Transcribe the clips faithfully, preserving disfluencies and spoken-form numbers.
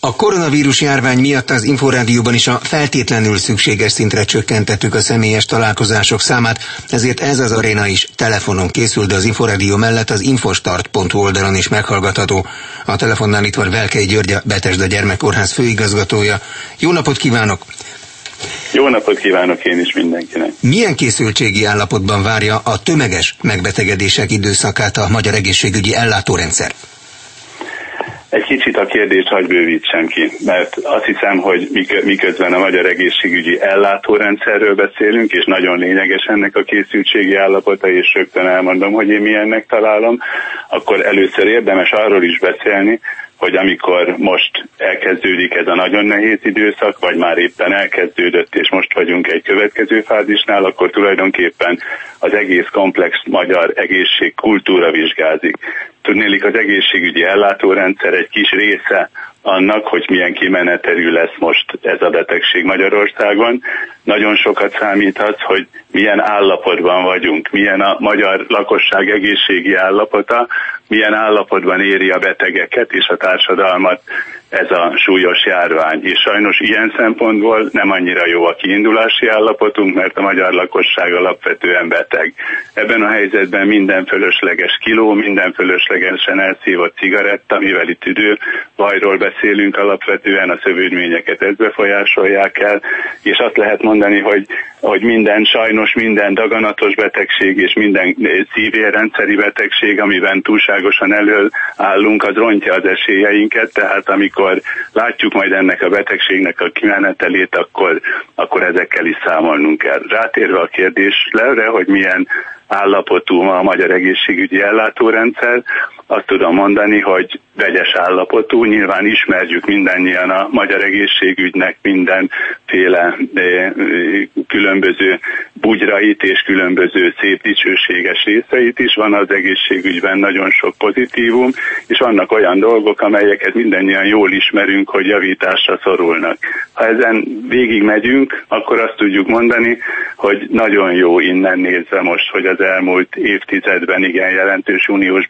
A koronavírus járvány miatt az Inforádióban is a feltétlenül szükséges szintre csökkentettük a személyes találkozások számát, ezért ez az aréna is telefonon készül, de az Inforádió mellett az infostart pont hu oldalon is meghallgatható. A telefonnál itt van Velkei György, a Betesda Gyermekkórház főigazgatója. Jó napot kívánok! Jó napot kívánok én is mindenkinek! Milyen készültségi állapotban várja a tömeges megbetegedések időszakát a magyar egészségügyi ellátórendszer? Egy kicsit a kérdést hagy bővítsem ki, mert azt hiszem, hogy miközben a magyar egészségügyi ellátórendszerről beszélünk, és nagyon lényeges ennek a készültségi állapota, és rögtön elmondom, hogy én milyennek találom, akkor először érdemes arról is beszélni, hogy amikor most elkezdődik ez a nagyon nehéz időszak, vagy már éppen elkezdődött, és most vagyunk egy következő fázisnál, akkor tulajdonképpen az egész komplex magyar egészségkultúra vizsgázik. Tudnélik, az egészségügyi ellátórendszer egy kis része annak, hogy milyen kimenetelű lesz most ez a betegség Magyarországon. Nagyon sokat számít az, hogy milyen állapotban vagyunk, milyen a magyar lakosság egészségi állapota, milyen állapotban éri a betegeket és a társadalmat ez a súlyos járvány. És sajnos ilyen szempontból nem annyira jó a kiindulási állapotunk, mert a magyar lakosság alapvetően beteg. Ebben a helyzetben minden fölösleges kiló, minden fölöslegesen elszívott cigaretta, mivel itt időbajról beszélünk alapvetően, a szövődményeket ezt befolyásolják el, és azt lehet mondani, hogy, hogy minden, sajnos minden daganatos betegség és minden szívérrendszeri betegség, amiben túlságosan elől állunk, az rontja az esélyeinket, tehát amikor látjuk majd ennek a betegségnek a kimenetelét, akkor, akkor ezekkel is számolnunk kell. Rátérve a kérdésre, hogy milyen állapotú ma a magyar egészségügyi ellátórendszer, azt tudom mondani, hogy vegyes állapotú, nyilván ismerjük mindannyian a magyar egészségügynek mindenféle különböző bugyrait és különböző szép dicsőséges részeit is. Van az egészségügyben nagyon sok pozitívum, és vannak olyan dolgok, amelyeket mindannyian jól ismerünk, hogy javításra szorulnak. Ha ezen végig megyünk, akkor azt tudjuk mondani, hogy nagyon jó innen nézve most, hogy az elmúlt évtizedben igen jelentős uniós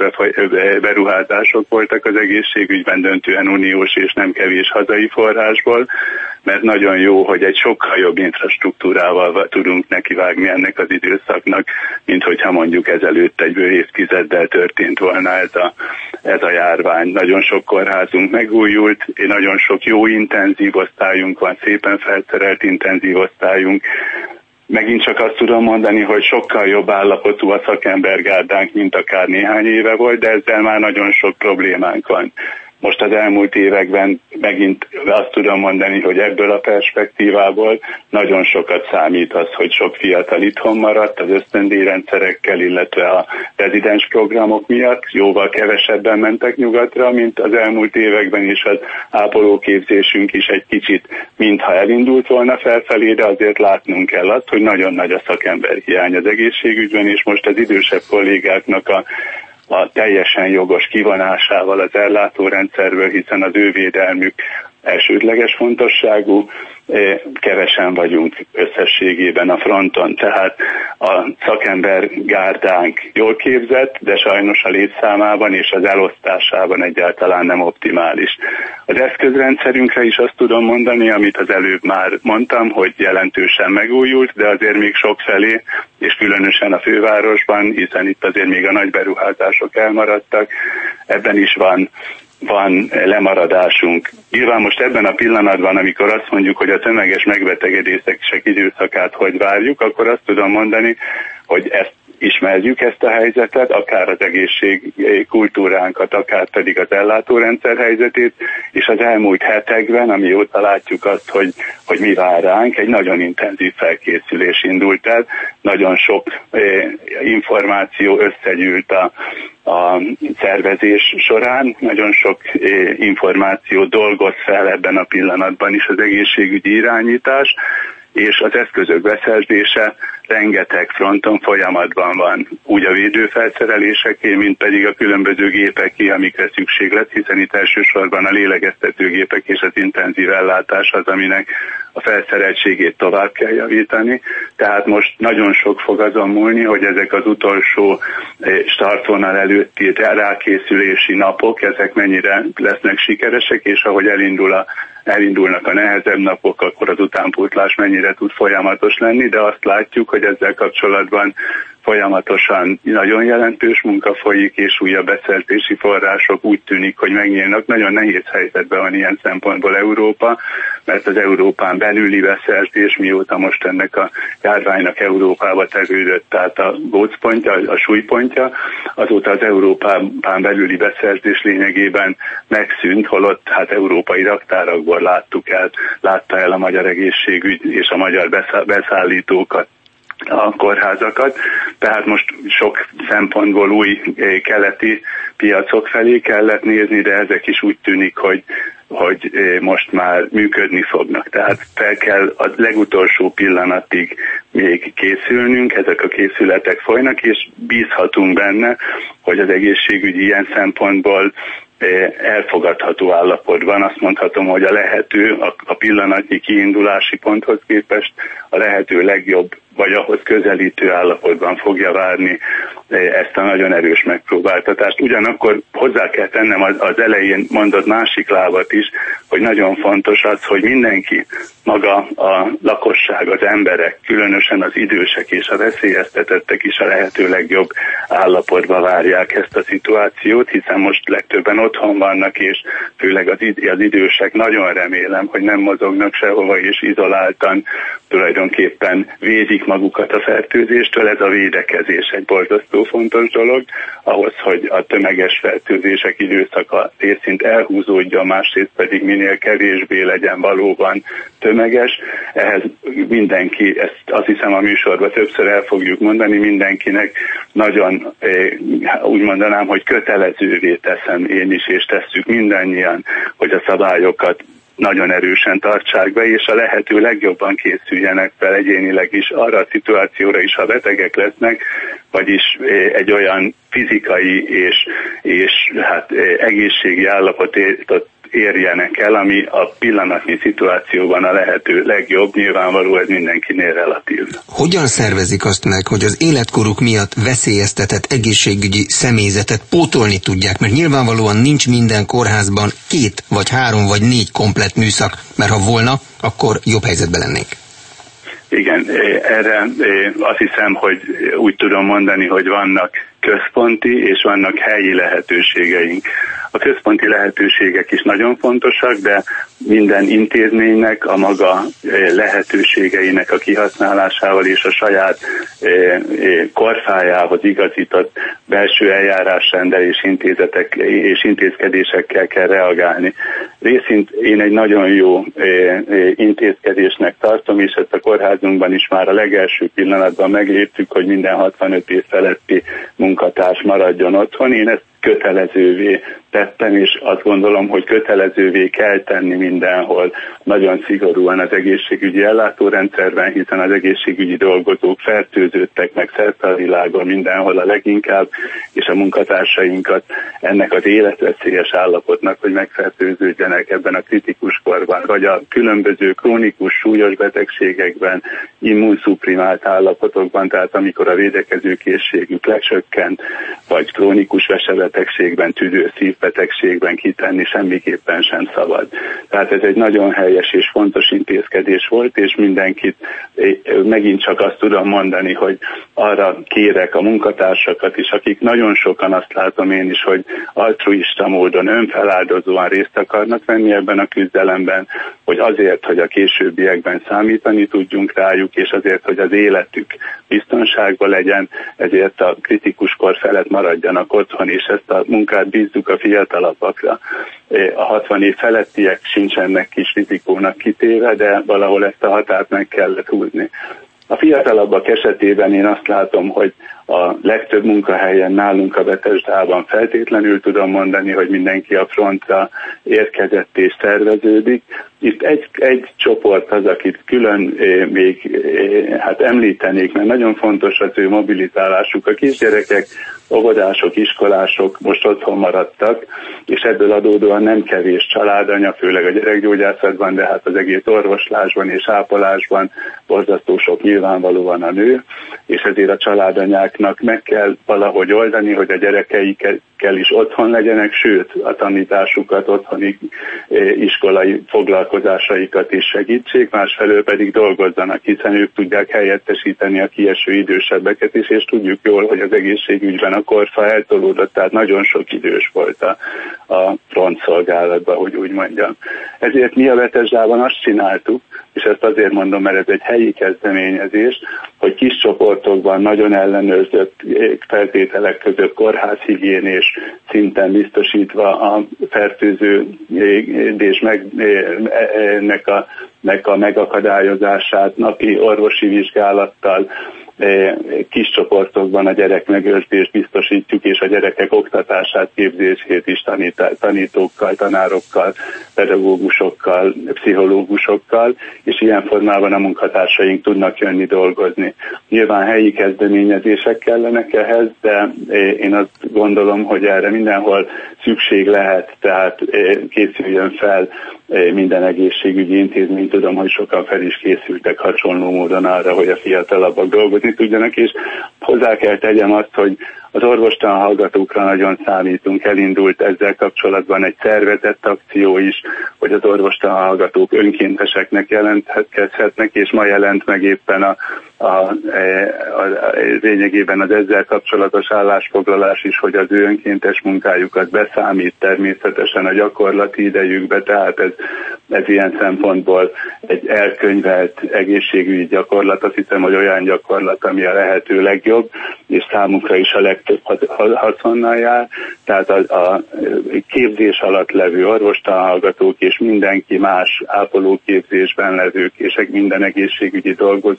beruházások voltak az egészségügyben, döntően uniós és nem kevés hazai forrásból, mert nagyon jó, hogy egy sokkal jobb infrastruktúrával tudunk nekivágni ennek az időszaknak, mint hogyha mondjuk ezelőtt egy bő évtizeddel történt volna ez a, ez a járvány. Nagyon sok kórházunk megújult, és nagyon sok jó intenzív osztályunk van, szépen felszerelt intenzív osztályunk. Megint csak azt tudom mondani, hogy sokkal jobb állapotú a szakembergárdánk, mint akár néhány éve volt, de ezzel már nagyon sok problémánk van. Most az elmúlt években megint azt tudom mondani, hogy ebből a perspektívából nagyon sokat számít az, hogy sok fiatal itthon maradt az ösztöndíjrendszerekkel, illetve a rezidens programok miatt. Jóval kevesebben mentek nyugatra, mint az elmúlt években, és az ápolóképzésünk is egy kicsit mintha elindult volna felfelé, de azért látnunk kell azt, hogy nagyon nagy a szakemberhiány az egészségügyben, és most az idősebb kollégáknak a a teljesen jogos kivonásával az ellátórendszerből, hiszen az ő védelmük elsődleges fontosságú, kevesen vagyunk összességében a fronton, tehát a szakembergárdánk jól képzett, de sajnos a létszámában és az elosztásában egyáltalán nem optimális. Az eszközrendszerünkre is azt tudom mondani, amit az előbb már mondtam, hogy jelentősen megújult, de azért még sokfelé, és különösen a fővárosban, hiszen itt azért még a nagy beruházások elmaradtak, ebben is van van lemaradásunk. Nyilván most ebben a pillanatban, amikor azt mondjuk, hogy a tömeges megbetegedések időszakát hogy várjuk, akkor azt tudom mondani, hogy ezt ismerjük, ezt a helyzetet, akár az egészségkultúránkat, akár pedig az ellátórendszer helyzetét, és az elmúlt hetekben, amióta látjuk azt, hogy, hogy mi vár ránk, egy nagyon intenzív felkészülés indult el, nagyon sok eh, információ összegyűlt a, a szervezés során, nagyon sok eh, információ dolgoz fel ebben a pillanatban is az egészségügyi irányítás, és az eszközök beszerzése rengeteg fronton folyamatban van. Úgy a védőfelszereléseké, mint pedig a különböző gépeké, amikre szükség lesz, hiszen itt elsősorban a lélegeztetőgépek és az intenzív ellátás az, aminek a felszereltségét tovább kell javítani. Tehát most nagyon sok fog azon múlni, hogy ezek az utolsó startvonal előtti rákészülési napok, ezek mennyire lesznek sikeresek, és ahogy elindul a elindulnak a nehezebb napok, akkor az utánpótlás mennyire tud folyamatos lenni, de azt látjuk, hogy ezzel kapcsolatban folyamatosan nagyon jelentős munka folyik, és újabb beszerzési források úgy tűnik, hogy megnyílnak. Nagyon nehéz helyzetben van ilyen szempontból Európa, mert az Európán belüli beszerzés, mióta most ennek a járványnak Európába tevődött, tehát a gócpontja, a súlypontja, azóta az Európán belüli beszerzés lényegében megszűnt, holott hát európai raktárakból láttuk el, látta el a magyar egészségügy és a magyar beszállítókat a kórházakat, tehát most sok szempontból új keleti piacok felé kellett nézni, de ezek is úgy tűnik, hogy, hogy most már működni fognak. Tehát fel kell a legutolsó pillanatig még készülnünk, ezek a készületek folynak, és bízhatunk benne, hogy az egészségügy ilyen szempontból elfogadható állapotban. Azt mondhatom, hogy a lehető, a, a pillanatnyi kiindulási ponthoz képest a lehető legjobb, vagy ahhoz közelítő állapotban fogja várni ezt a nagyon erős megpróbáltatást. Ugyanakkor hozzá kell tennem az, az elején mondott másik lábat is, hogy nagyon fontos az, hogy mindenki, maga a lakosság, az emberek, különösen az idősek és a veszélyeztetettek is a lehető legjobb állapotban várják ezt a szituációt, hiszen most legtöbben otthon vannak, és főleg az, id- az idősek nagyon remélem, hogy nem mozognak sehova, és izoláltan tulajdonképpen védik magukat a fertőzéstől. Ez a védekezés egy borzasztó fontos dolog, ahhoz, hogy a tömeges fertőzések időszaka részint elhúzódjon, másrészt pedig minél kevésbé legyen valóban tömeges. Ehhez mindenki, ezt azt hiszem a műsorban többször el fogjuk mondani, mindenkinek nagyon, úgy mondanám, hogy kötelezővé teszem én is, és tesszük mindannyian, hogy a szabályokat nagyon erősen tartsák be, és a lehető legjobban készüljenek fel egyénileg is arra a szituációra is, ha betegek lesznek, vagyis egy olyan fizikai és, és hát egészségi állapotot érjenek el, ami a pillanatnyi szituációban a lehető legjobb, nyilvánvaló ez mindenkinél relatív. Hogyan szervezik azt meg, hogy az életkoruk miatt veszélyeztetett egészségügyi személyzetet pótolni tudják, mert nyilvánvalóan nincs minden kórházban két, vagy három, vagy négy komplett műszak, mert ha volna, akkor jobb helyzetben lennénk. Igen, erre azt hiszem, hogy úgy tudom mondani, hogy vannak központi és vannak helyi lehetőségeink. A központi lehetőségek is nagyon fontosak, de minden intézménynek a maga lehetőségeinek a kihasználásával és a saját korfájához igazított belső eljárásrenddel és intézetek és intézkedésekkel kell reagálni. Részint én egy nagyon jó intézkedésnek tartom, és ezt a kórházunkban is már a legelső pillanatban megléptük, hogy minden hatvanöt év feletti munkatárs maradjon otthon. Én ezt kötelezővé tettem, és azt gondolom, hogy kötelezővé kell tenni mindenhol, nagyon szigorúan az egészségügyi ellátórendszerben, hiszen az egészségügyi dolgozók fertőződtek meg szerte a világon mindenhol a leginkább, és a munkatársainkat ennek az életveszélyes állapotnak, hogy megfertőződjenek ebben a kritikus korban, vagy a különböző krónikus súlyos betegségekben, immunszuprimált állapotokban, tehát amikor a védekezőkészségük lecsökkent, vagy krónikus vesebetegségben, tüdő, szívbetegségben kitenni semmiképpen sem szabad. Tehát ez egy nagyon helyes és fontos intézkedés volt, és mindenkit megint csak azt tudom mondani, hogy arra kérek a munkatársakat is, akik nagyon sokan, azt látom én is, hogy altruista módon, önfeláldozóan részt akarnak venni ebben a küzdelemben, hogy azért, hogy a későbbiekben számítani tudjunk rájuk, és azért, hogy az életük biztonságban legyen, ezért a kritikus kor felett maradjanak otthon, és ezt a munkát bízzuk a fiatalabbakra. A hatvan év felettiek sincsenek kis rizikónak kitéve, de valahol ezt a határt meg kellett húzni. A fiatalabbak esetében én azt látom, hogy a legtöbb munkahelyen nálunk a Betesdában feltétlenül tudom mondani, hogy mindenki a frontra érkezett és szerveződik, Itt egy, egy csoport az, akit külön eh, még eh, hát említenék, mert nagyon fontos az ő mobilitálásuk. A kisgyerekek, óvodások, iskolások most otthon maradtak, és ebből adódóan nem kevés családanya, főleg a gyerekgyógyászatban, de hát az egész orvoslásban és ápolásban borzasztó sok nyilvánvalóan a nő, és ezért a családanyáknak meg kell valahogy oldani, hogy a gyerekeikkel is otthon legyenek, sőt a tanításukat, otthoni iskolai foglalkozásaikat is segítsék, másfelől pedig dolgozzanak, hiszen ők tudják helyettesíteni a kieső idősebbeket is, és tudjuk jól, hogy az egészségügyben a korfa eltolódott, tehát nagyon sok idős volt a, a frontszolgálatban, hogy úgy mondjam. Ezért mi a Betesdában azt csináltuk, és ezt azért mondom, mert ez egy helyi kezdeményezés, hogy kis csoportokban nagyon ellenőrzött feltételek között kórházhigiénés szinten biztosítva a fertőződés meg, nek a, nek a megakadályozását napi orvosi vizsgálattal, kis csoportokban a gyerek megőrzést biztosítjuk, és a gyerekek oktatását, képzését is tanítókkal, tanárokkal, pedagógusokkal, pszichológusokkal, és ilyen formában a munkatársaink tudnak jönni dolgozni. Nyilván helyi kezdeményezések kellenek ehhez, de én azt gondolom, hogy erre mindenhol szükség lehet, tehát készüljön fel minden egészségügyi intézmény. Tudom, hogy sokan fel is készültek hasonló módon arra, hogy a fiatalabbak dolgozni tudjanak, és hozzá kell tegyem azt, hogy az orvostan hallgatókra nagyon számítunk. Elindult ezzel kapcsolatban egy szervezett akció is, hogy az orvostan hallgatók önkénteseknek jelentkezhetnek, és ma jelent meg éppen a, a, a, a lényegében az ezzel kapcsolatos állásfoglalás is, hogy az ő önkéntes munkájukat beszámít természetesen a gyakorlati idejükbe, tehát ez, ez ilyen szempontból egy elkönyvelt egészségügyi gyakorlat, azt hiszem, hogy olyan gyakorlat, ami a lehető legjobb, és számukra is a legtöbb haszonnal jár, tehát a, a képzés alatt levő orvostanhallgatók és mindenki más ápolóképzésben levők és minden egészségügyi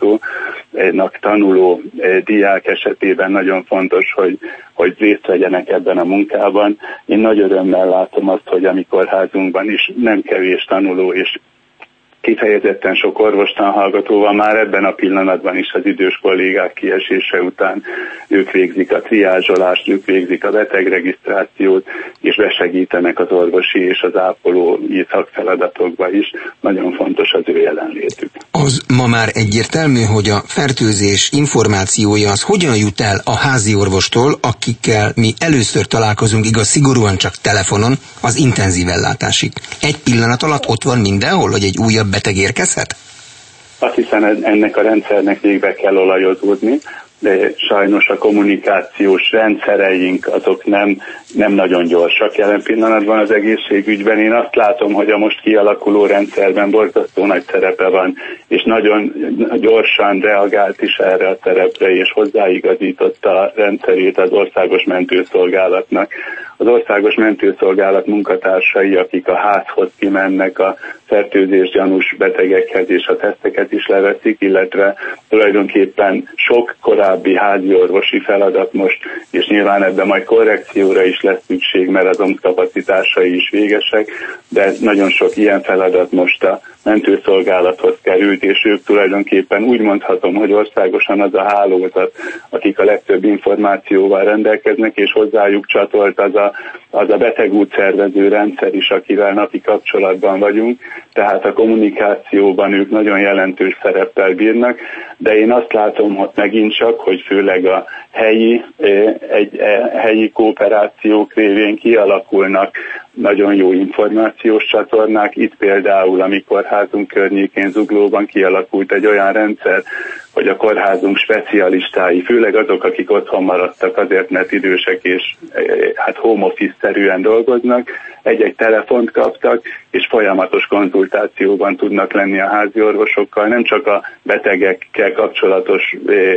dolgozónak tanuló diák esetében nagyon fontos, hogy, hogy részt vegyenek ebben a munkában. Én nagy örömmel látom azt, hogy a mi kórházunkban is nem kevés tanuló és kifejezetten sok orvostanhallgató van már ebben a pillanatban is az idős kollégák kiesése után. Ők végzik a triázsolást, ők végzik a betegregisztrációt, és besegítenek az orvosi és az ápolói szakfeladatokba is. Nagyon fontos az ő jelenlétük. Az ma már egyértelmű, hogy a fertőzés információja az hogyan jut el a házi orvostól, akikkel mi először találkozunk, igaz, szigorúan csak telefonon, az intenzív ellátásig. Egy pillanat alatt ott van mindenhol, hogy egy újabb beteg érkezhet? Azt hiszem, ennek a rendszernek végbe kell olajozódni, de sajnos a kommunikációs rendszereink azok nem, nem nagyon gyorsak jelen pillanatban az egészségügyben. Én azt látom, hogy a most kialakuló rendszerben borzasztó nagy szerepe van, és nagyon gyorsan reagált is erre a szerepre, és hozzáigazította a rendszerét az Országos Mentőszolgálatnak. Az Országos Mentőszolgálat munkatársai, akik a házhoz kimennek a fertőzésgyanús betegekhez, és a teszteket is leveszik, illetve tulajdonképpen sok korábbi házi orvosi feladat most, és nyilván ebben majd korrekcióra is lesz szükség, mert az o em kapacitásai is végesek, de nagyon sok ilyen feladat most a mentőszolgálathoz került, és ők tulajdonképpen úgy mondhatom, hogy országosan az a hálózat, akik a legtöbb információval rendelkeznek, és hozzájuk csatolt az a, az a betegútszervező rendszer is, akivel napi kapcsolatban vagyunk, tehát a kommunikációban ők nagyon jelentős szereppel bírnak, de én azt látom, hogy megint csak, hogy főleg a helyi, egy, helyi kooperációk révén kialakulnak nagyon jó információs csatornák. Itt például a mi kórházunk környékén Zuglóban kialakult egy olyan rendszer, hogy a kórházunk specialistái, főleg azok, akik otthon maradtak azért, mert idősek és hát home office-szerűen dolgoznak, egy-egy telefont kaptak, és folyamatos konzultációban tudnak lenni a házi orvosokkal, nem csak a betegekkel kapcsolatos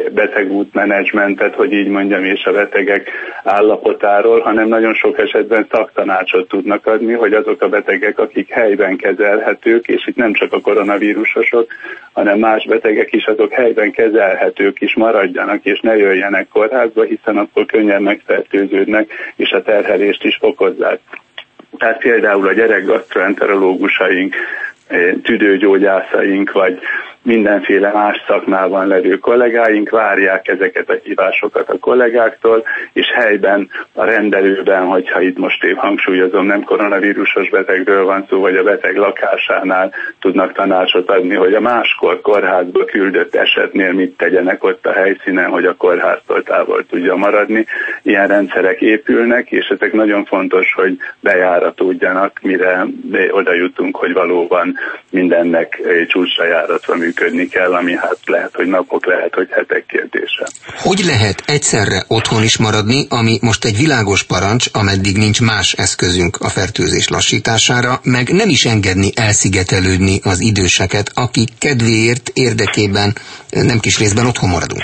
betegútmenedzsmentet, hogy így mondjam, és a betegek állapotáról, hanem nagyon sok esetben szaktanácsot tudnak adni, hogy azok a betegek, akik helyben kezelhetők, és itt nem csak a koronavírusosok, hanem más betegek is, azok helyben kezelhetők is maradjanak, és ne jöjjenek kórházba, hiszen akkor könnyen megfertőződnek, és a terhelést is fokozzák. Tehát például a gyerekgasztroenterológusaink tüdőgyógyászaink, vagy mindenféle más szakmában levő kollégáink várják ezeket a hívásokat a kollégáktól, és helyben, a rendelőben, hogyha itt most épp hangsúlyozom, nem koronavírusos betegről van szó, vagy a beteg lakásánál tudnak tanácsot adni, hogy a máskor kórházba küldött esetnél mit tegyenek ott a helyszínen, hogy a kórháztól távol tudja maradni. Ilyen rendszerek épülnek, és ezek nagyon fontos, hogy bejáratódjanak, mire oda jutunk, hogy valóban mindennek csúcsra járatva működni kell, ami hát lehet, hogy napok, lehet, hogy hetek kérdése. Hogy lehet egyszerre otthon is maradni, ami most egy világos parancs, ameddig nincs más eszközünk a fertőzés lassítására, meg nem is engedni elszigetelődni az időseket, akik kedvéért, érdekében nem kis részben otthon maradunk?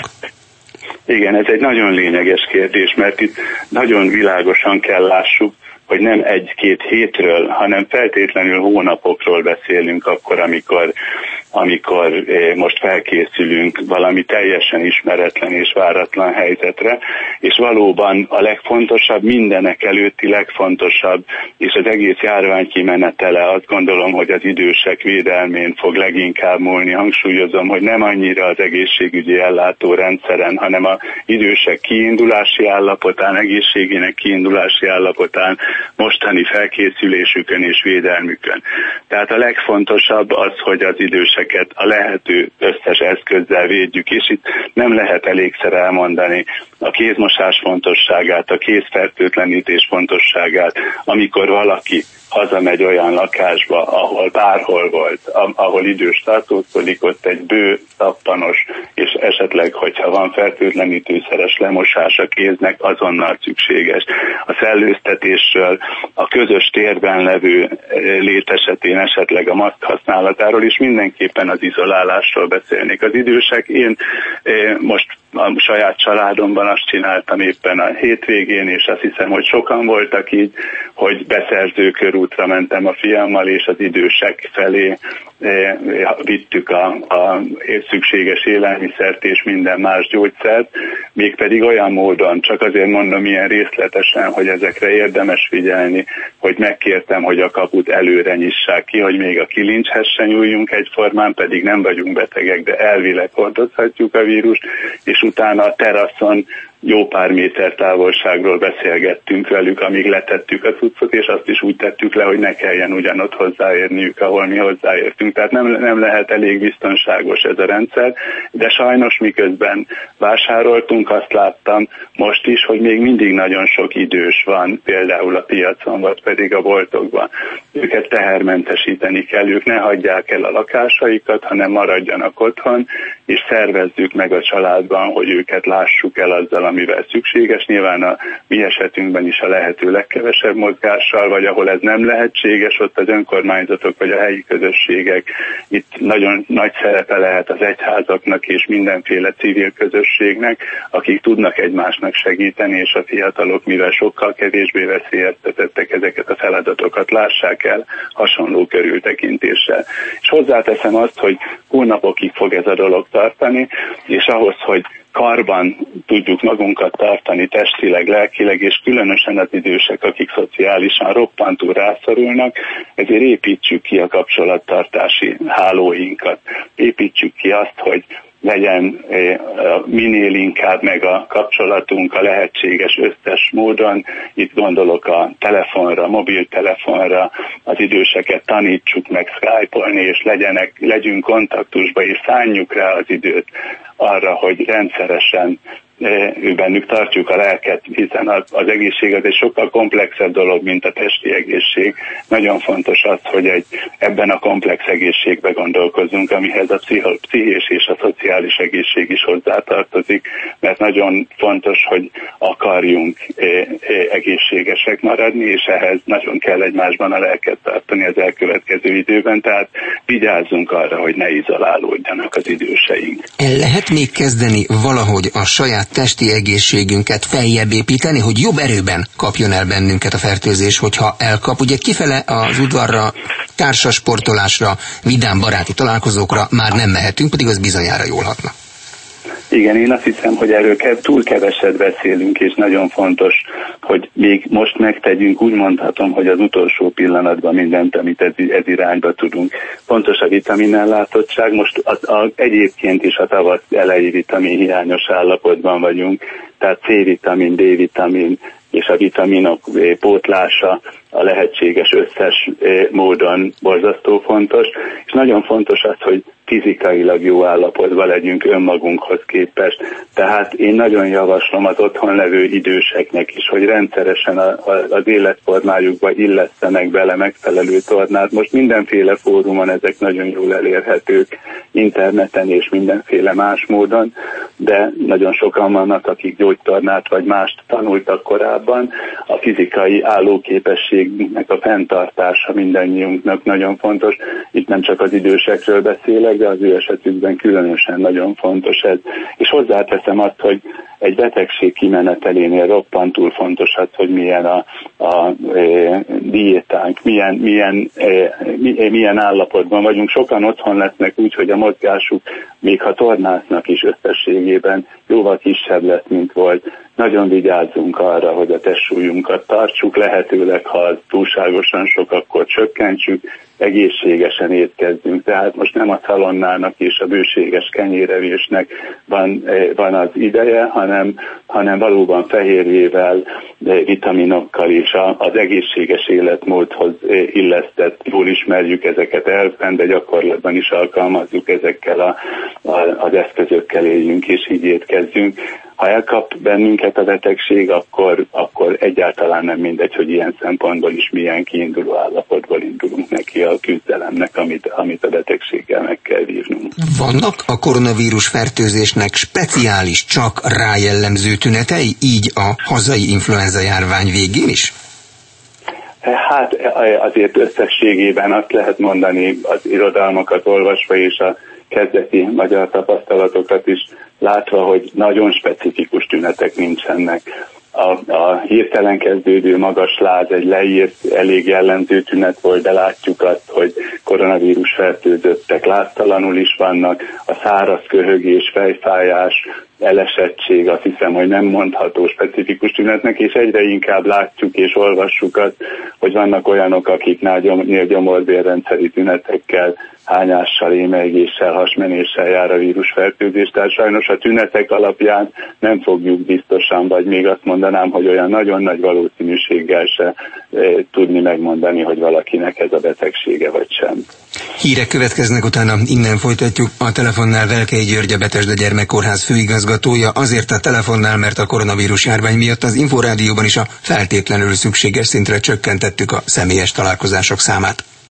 Igen, ez egy nagyon lényeges kérdés, mert itt nagyon világosan kell lássuk, hogy nem egy-két hétről, hanem feltétlenül hónapokról beszélünk akkor, amikor, amikor most felkészülünk valami teljesen ismeretlen és váratlan helyzetre, és valóban a legfontosabb, mindenek előtti legfontosabb, és az egész járvány kimenetele, azt gondolom, hogy az idősek védelmén fog leginkább múlni. Hangsúlyozom, hogy nem annyira az egészségügyi ellátórendszeren, hanem az idősek kiindulási állapotán, egészségének kiindulási állapotán, mostani felkészülésükön és védelmükön. Tehát a legfontosabb az, hogy az időseket a lehető összes eszközzel védjük, és itt nem lehet elégszer elmondani a kézmosás fontosságát, a kézfertőtlenítés fontosságát, amikor valaki hazamegy olyan lakásba, ahol bárhol volt, ahol idős tartózkodik, ott egy bő, szappanos, és esetleg, hogyha van fertőtlenítőszeres lemosás a kéznek, azonnal szükséges. A szellőztetésről, a közös térben levő lét esetén esetleg a maszk használatáról, és mindenképpen az izolálásról beszélnék. Az idősek, én most a saját családomban azt csináltam éppen a hétvégén, és azt hiszem, hogy sokan voltak így, hogy beszerző körútra mentem a fiammal, és az idősek felé eh, vittük a, a szükséges élelmiszert és minden más gyógyszert, mégpedig olyan módon, csak azért mondom ilyen részletesen, hogy ezekre érdemes figyelni, hogy megkértem, hogy a kaput előre nyissák ki, hogy még a kilincshez se nyúljunk egyformán, pedig nem vagyunk betegek, de elvileg hordozhatjuk a vírust, és utána a teraszon jó pár méter távolságról beszélgettünk velük, amíg letettük a cuccot, és azt is úgy tettük le, hogy ne kelljen ugyanott hozzáérniük, ahol mi hozzáértünk. Tehát nem, nem lehet elég biztonságos ez a rendszer, de sajnos miközben vásároltunk, azt láttam most is, hogy még mindig nagyon sok idős van, például a piacon, vagy pedig a boltokban. Őket tehermentesíteni kell, ők ne hagyják el a lakásaikat, hanem maradjanak otthon, és szervezzük meg a családban, hogy őket lássuk el azzal, amivel szükséges. Nyilván a mi esetünkben is a lehető legkevesebb mozgással, vagy ahol ez nem lehetséges, ott az önkormányzatok vagy a helyi közösségek, itt nagyon nagy szerepe lehet az egyházaknak és mindenféle civil közösségnek, akik tudnak egymásnak segíteni, és a fiatalok, mivel sokkal kevésbé veszélyeztetettek, ezeket a feladatokat lássák el hasonló körültekintéssel. És hozzáteszem azt, hogy hónapokig fog ez a dolog tartani, és ahhoz, hogy karban tudjuk magunkat tartani testileg, lelkileg, és különösen az idősek, akik szociálisan roppantúl rászorulnak, ezért építsük ki a kapcsolattartási hálóinkat. Építsük ki azt, hogy legyen minél inkább meg a kapcsolatunk a lehetséges összes módon. Itt gondolok a telefonra, mobiltelefonra, az időseket tanítsuk meg Skype-olni, és legyenek, legyünk kontaktusba, és szánjuk rá az időt arra, hogy rendszeresen ő bennük tartjuk a lelket, hiszen az, az egészség az egy sokkal komplexebb dolog, mint a testi egészség. Nagyon fontos az, hogy egy, ebben a komplex egészségbe gondolkozzunk, amihez a pszichés és a szociális egészség is hozzátartozik, mert nagyon fontos, hogy akarjunk egészségesek maradni, és ehhez nagyon kell egymásban a lelket tartani az elkövetkező időben, tehát vigyázzunk arra, hogy ne izolálódjanak az időseink. El lehet még kezdeni valahogy a saját testi egészségünket feljebb építeni, hogy jobb erőben kapjon el bennünket a fertőzés, hogyha elkap. Ugye kifele az udvarra, társasportolásra, vidám baráti találkozókra már nem mehetünk, pedig az bizonyára jól hatna. Igen, én azt hiszem, hogy erről túl keveset beszélünk, és nagyon fontos, hogy még most megtegyünk, úgy mondhatom, hogy az utolsó pillanatban mindent, amit ez, ez irányba tudunk. Fontos a vitaminellátottság, most a, a, egyébként is a tavasz elejé vitamin hiányos állapotban vagyunk, tehát C-vitamin, D-vitamin és a vitaminok pótlása a lehetséges összes módon borzasztó fontos, és nagyon fontos az, hogy fizikailag jó állapotban legyünk önmagunkhoz képest. Tehát én nagyon javaslom az otthon levő időseknek is, hogy rendszeresen a, a, az életformájukba illesztenek bele megfelelő tornát. Most mindenféle fórumon ezek nagyon jól elérhetők, interneten és mindenféle más módon, de nagyon sokan vannak, akik gyógytornát vagy mást tanultak korábban. A fizikai állóképességnek a fenntartása mindannyiunknak nagyon fontos. Itt nem csak az idősekről beszélek, de az ő esetükben különösen nagyon fontos ez. És hozzáteszem azt, hogy egy betegség kimenetelénél roppantul fontos az, hogy milyen a, a e, diétánk, milyen, milyen, e, milyen állapotban vagyunk. Sokan otthon lesznek úgy, hogy a mozgásuk, még ha tornásznak is összességében jóval kisebb lesz, mint volt. Nagyon vigyázzunk arra, hogy a testsúlyunkat tartsuk, lehetőleg, ha túlságosan sok, akkor csökkentsük, egészségesen étkezzünk. Tehát most nem a szalonnának és a bőséges kenyérevésnek van, van az ideje, hanem, hanem valóban fehérjével, vitaminokkal és az egészséges életmódhoz illesztett, jól ismerjük ezeket elfent, de gyakorlatban is alkalmazzuk ezekkel a, a, az eszközökkel éljünk és így étkezzünk. Ha elkap bennünket a betegség, akkor, akkor egyáltalán nem mindegy, hogy ilyen szempontból is milyen kiinduló állapotból indulunk neki a küzdelemnek, amit, amit a betegséggel meg kell vívnunk. Vannak a koronavírus fertőzésnek speciális, csak rájellemző tünetei, így a hazai influenza járvány végén is? Hát azért összességében azt lehet mondani, az irodalmakat olvasva és a kezdeti magyar tapasztalatokat is látva, hogy nagyon specifikus tünetek nincsenek. A, a hirtelen kezdődő magas láz egy leírt, elég jellemző tünet volt, de látjuk azt, hogy koronavírus fertőzöttek láztalanul is vannak, a száraz köhögés, fejfájás, elesettség, azt hiszem, hogy nem mondható specifikus tünetnek, és egyre inkább látjuk és olvassuk azt, hogy vannak olyanok, akiknál gyomorbérrendszeri tünetekkel, hányással, émelygéssel, hasmenéssel jár a vírusfertőzés, tehát sajnos a tünetek alapján nem fogjuk biztosan, vagy még azt mondanám, hogy olyan nagyon nagy valószínűséggel se e, tudni megmondani, hogy valakinek ez a betegsége vagy sem. Hírek következnek, utána innen folytatjuk. A telefonnál Velkei György, a Betesda Gyermekkórház főigazgatója. Azért a telefonnál, mert a koronavírus járvány miatt az Inforádióban is a feltétlenül szükséges szintre csökkentettük a személyes találkozások számát.